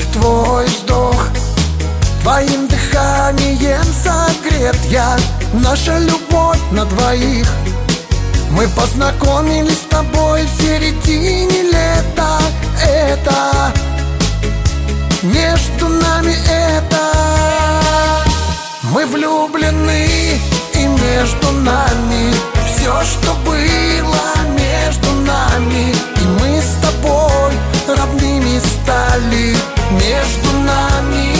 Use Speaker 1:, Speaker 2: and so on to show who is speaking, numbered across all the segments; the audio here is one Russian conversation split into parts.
Speaker 1: твой вздох. Твоим дыханием согрет я. Наша любовь на двоих. Мы познакомились с тобой в середине лета. Это между нами это. Мы влюблены, и между нами все, что было между нами. И мы с тобой родными стали между нами.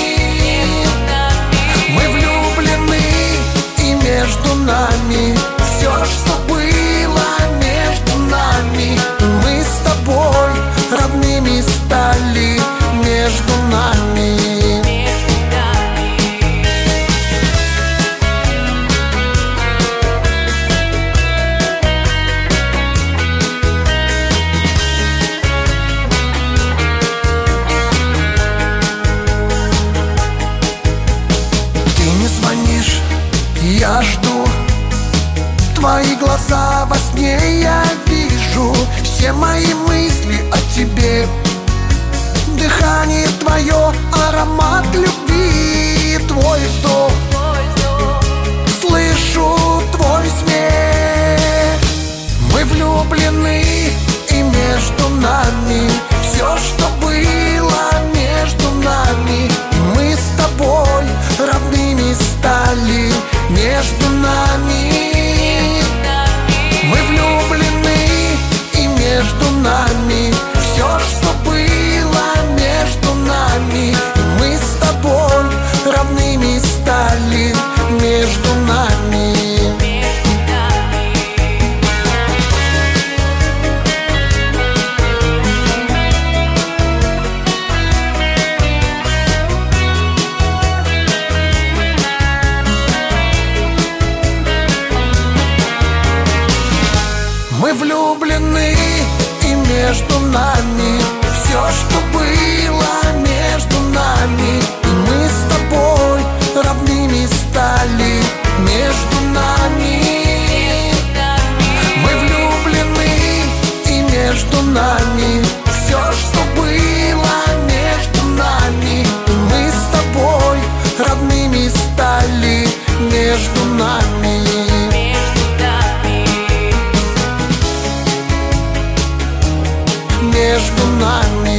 Speaker 1: Мы влюблены, и между нами все, что было между нами. И мы с тобой родными стали между нами. Я жду, твои глаза во сне я вижу. Все мои мысли о тебе. Дыхание твое, аромат любви. Твой вздох, слышу твой смех. Мы влюблены, и между нами все, что было между нами. И мы с тобой родными стали между нами. Мы влюблены, и между нами все, что было между нами. И мы с тобой родными стали между нами. Мы влюблены, и между нами все, что было между нами. И мы с тобой родными стали между нами. Мы влюблены, и между нами все, что было между нами. И мы с тобой родными стали между нами. Между нами.